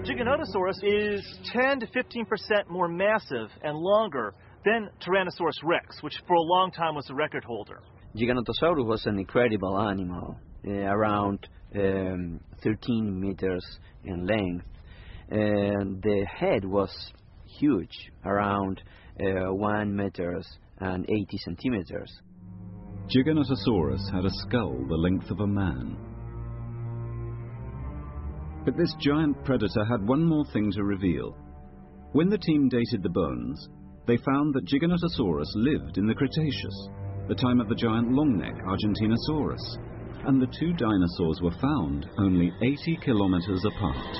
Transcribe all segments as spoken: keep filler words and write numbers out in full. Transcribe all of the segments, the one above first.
Giganotosaurus is ten to fifteen percent more massive and longer than Tyrannosaurus rex, which for a long time was the record holder. Giganotosaurus was an incredible animal, uh, around um, thirteen meters in length, and the head was huge, around uh, one meters and eighty centimeters. Giganotosaurus had a skull the length of a man. But this giant predator had one more thing to reveal. When the team dated the bones, they found that Giganotosaurus lived in the Cretaceous, the time of the giant longneck Argentinosaurus, and the two dinosaurs were found only eighty kilometers apart.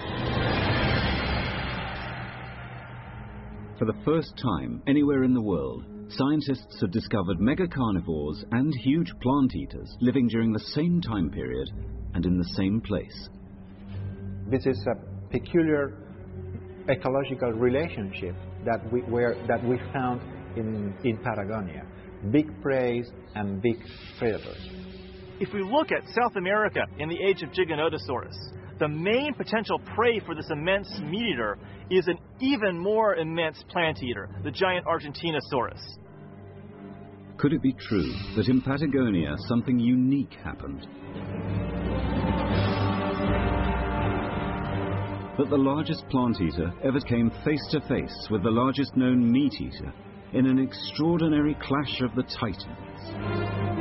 For the first time anywhere in the world, scientists had discovered megacarnivores and huge plant eaters living during the same time period and in the same place. This is a peculiar ecological relationship that we, where, that we found in, in Patagonia. Big prey and big predators. If we look at South America in the age of Giganotosaurus, the main potential prey for this immense meat eater is an even more immense plant eater, the giant Argentinosaurus. Could it be true that in Patagonia something unique happened? That the largest plant eater ever came face to face with the largest known meat eater in an extraordinary clash of the titans?